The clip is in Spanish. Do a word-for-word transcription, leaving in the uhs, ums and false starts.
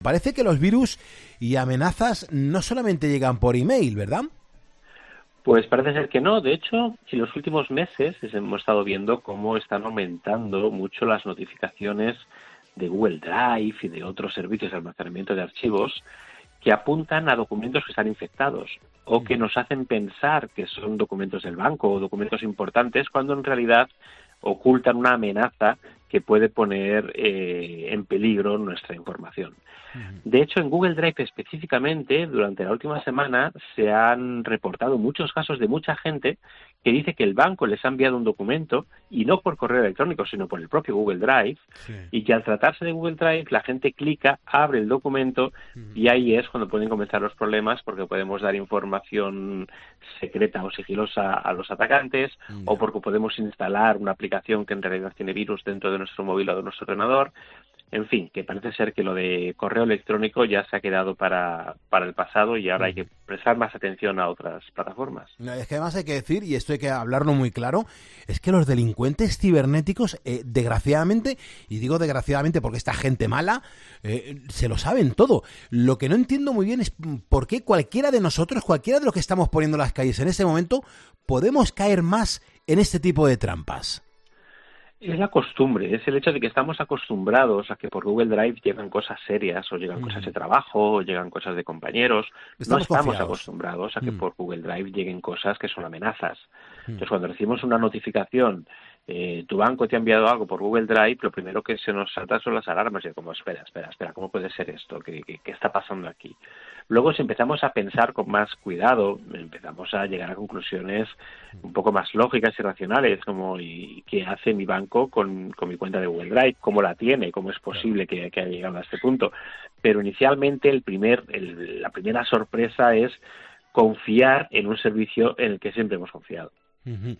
Parece que los virus y amenazas no solamente llegan por email, ¿verdad? Pues parece ser que no. De hecho, en los últimos meses hemos estado viendo cómo están aumentando mucho las notificaciones de Google Drive y de otros servicios de almacenamiento de archivos que apuntan a documentos que están infectados o que nos hacen pensar que son documentos del banco o documentos importantes cuando en realidad ocultan una amenaza que puede poner eh, en peligro nuestra información. De hecho, en Google Drive específicamente, durante la última semana se han reportado muchos casos de mucha gente que dice que el banco les ha enviado un documento, y no por correo electrónico, sino por el propio Google Drive, sí. Y que al tratarse de Google Drive, la gente clica, abre el documento, uh-huh. Y ahí es cuando pueden comenzar los problemas, porque podemos dar información secreta o sigilosa a los atacantes, uh-huh. O porque podemos instalar una aplicación que en realidad tiene virus dentro de nuestro móvil o de nuestro ordenador. En fin, que parece ser que lo de correo electrónico ya se ha quedado para, para el pasado y ahora hay que prestar más atención a otras plataformas. No, es que además hay que decir, y esto hay que hablarlo muy claro, es que los delincuentes cibernéticos, eh, desgraciadamente, y digo desgraciadamente porque esta gente mala, eh, se lo saben todo. Lo que no entiendo muy bien es por qué cualquiera de nosotros, cualquiera de los que estamos poniendo las calles en este momento, podemos caer más en este tipo de trampas. Es la costumbre, es el hecho de que estamos acostumbrados a que por Google Drive llegan cosas serias, o llegan mm. cosas de trabajo, o llegan cosas de compañeros. Estamos no estamos confiados. acostumbrados a que mm. por Google Drive lleguen cosas que son amenazas. Mm. Entonces, cuando recibimos una notificación, eh, tu banco te ha enviado algo por Google Drive, lo primero que se nos salta son las alarmas, y como, espera, espera, espera, ¿cómo puede ser esto? ¿Qué, qué, qué está pasando aquí? Luego, si empezamos a pensar con más cuidado, empezamos a llegar a conclusiones un poco más lógicas y racionales, como ¿y qué hace mi banco con, con mi cuenta de Google Drive? ¿Cómo la tiene? ¿Cómo es posible que, que haya llegado a este punto? Pero inicialmente el primer, el, la primera sorpresa es confiar en un servicio en el que siempre hemos confiado. Uh-huh.